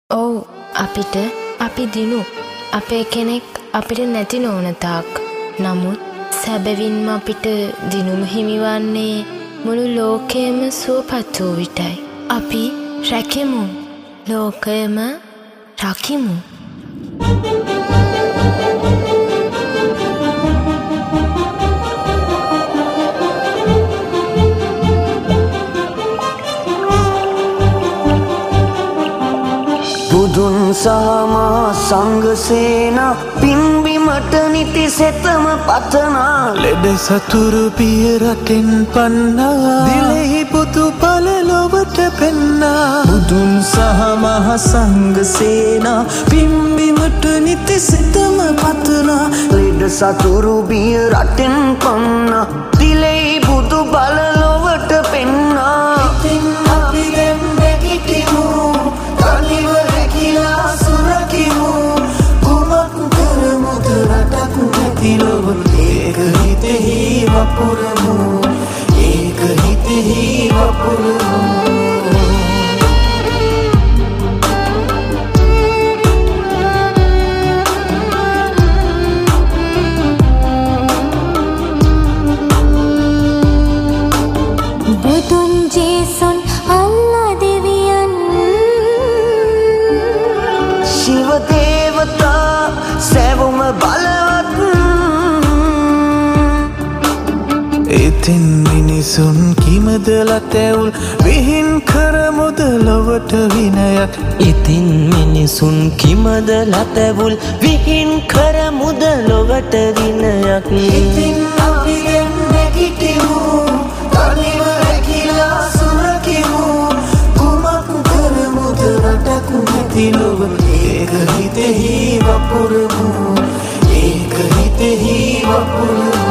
ඔව් අපි දිනු අපේ කෙනෙක් අපිට නැති නොවන තාක්. නමුත් සැබවින්ම අපිට දිනුම හිමිවන්නේ මුළු ලෝකයම සුවපත් වූ විටයි. අපි රැකෙමු, ලෝකයම රකිමු. බුදුන් සහ මහා සංඝසේනා පිම්බිමට නිති සෙතම පතනා ලෙඩ සතුරු පිය රටෙන් පන්නා දිලෙහි පුතු පල ලොවට පෙන්නා බුදුන් සහ මහා සංඝසේනා පිම්බිමට නිති සෙතම පතනා ලෙඩ සතුරු පිය රටෙන් පන්නා දිලෙහි පුතු පල ලොවට පෙන්නා ඉතින් අපි දැන් නැගිටිමු තනිව රැකිලා සුරකිමු කුමක් කරමුද රටක් නැති ලොව ඒක හිතෙහි වපුරමු ඒක හිතෙහි වපුරමු බුදුන් ජේසුන් අල්ලා දෙවියන් ශිව දේවතා සැවුම බලවත් ඉතින් මිනිසුන් කිමදල තැවුල් විහින් කරමුද ලොවට විනයක් ඉතින් මිනිසුන් කිමද ලතැවුල් විහින් කරමුද ලොවට විනයක් ඉතින් අපි දැන් නැගිටිමු තනිව රැකිලා සුරකිමු කුමක් කරමුද රටක් නැති ලොව ඒක හිතෙහි වපුරමු ඒක හිතෙහි වපුරමු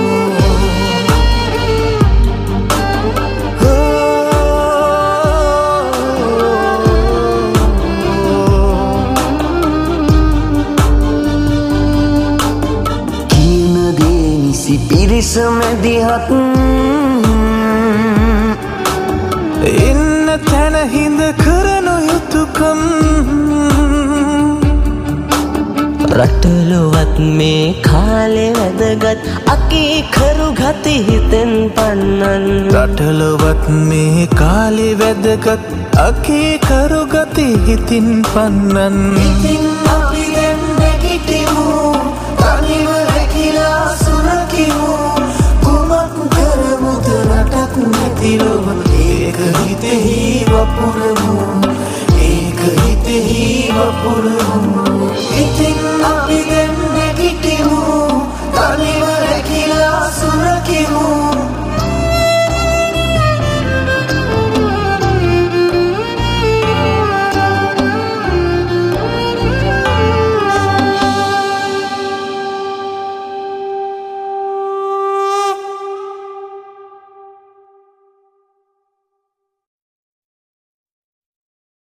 පිරිස මැදිහත් ඉන්න තැන හිඳ කරනු යුතුකම් රටලොවත් මේ කාලෙ වැදගත් අකී කරු ගති හිතෙන් පන්නන් රටලොවත් මේ කාලෙ වැදගත් අකී කරු ගති හිතින් පන්නන් ඉතින් අපි දැන් නැගිටිමු තනිව රැකිලා සුරකිමු කුමක් කරමුද රටක් නැති ලොව ඒක හිතෙහි වපුරමු ඒක හිතෙහි වපුරමු